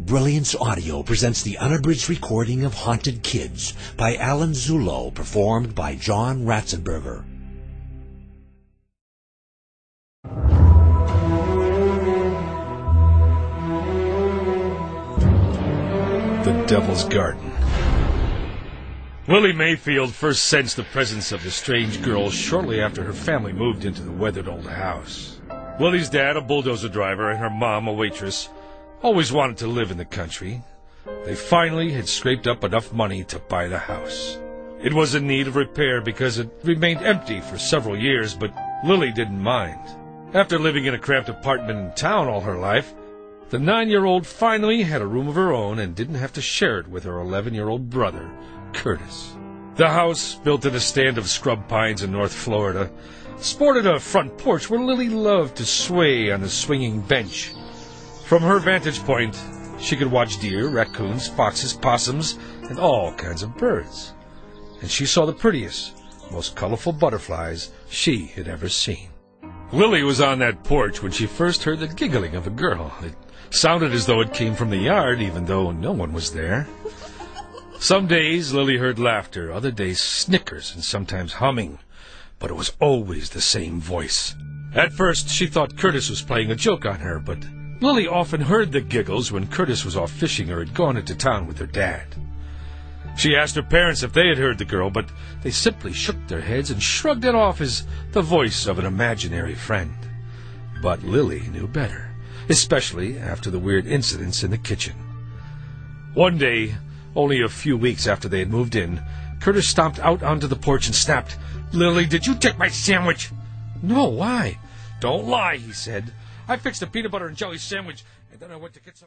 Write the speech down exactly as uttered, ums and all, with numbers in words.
Brilliance Audio presents the unabridged recording of Haunted Kids by Alan Zulo, performed by John Ratzenberger. The Devil's Garden. Lily Mayfield first sensed the presence of the strange girl shortly after her family moved into the weathered old house. Lily's dad, a bulldozer driver, and her mom, a waitress, always wanted to live in the country. They finally had scraped up enough money to buy the house. It was in need of repair because it remained empty for several years, but Lily didn't mind. After living in a cramped apartment in town all her life, the nine-year-old finally had a room of her own and didn't have to share it with her eleven-year-old brother, Curtis. The house, built in a stand of scrub pines in North Florida, sported a front porch where Lily loved to sway on a swinging bench. From her vantage point, she could watch deer, raccoons, foxes, possums, and all kinds of birds. And she saw the prettiest, most colorful butterflies she had ever seen. Lily was on that porch when she first heard the giggling of a girl. It sounded as though it came from the yard, even though no one was there. Some days Lily heard laughter, other days snickers, and sometimes humming, but it was always the same voice. At first, she thought Curtis was playing a joke on her, but Lily often heard the giggles when Curtis was off fishing or had gone into town with her dad. She asked her parents if they had heard the girl, but they simply shook their heads and shrugged it off as the voice of an imaginary friend. But Lily knew better, especially after the weird incidents in the kitchen. One day, only a few weeks after they had moved in, Curtis stomped out onto the porch and snapped, "Lily, did you take my sandwich?" "No, why?" "Don't lie," he said. "I fixed a peanut butter and jelly sandwich, and then I went to get some..."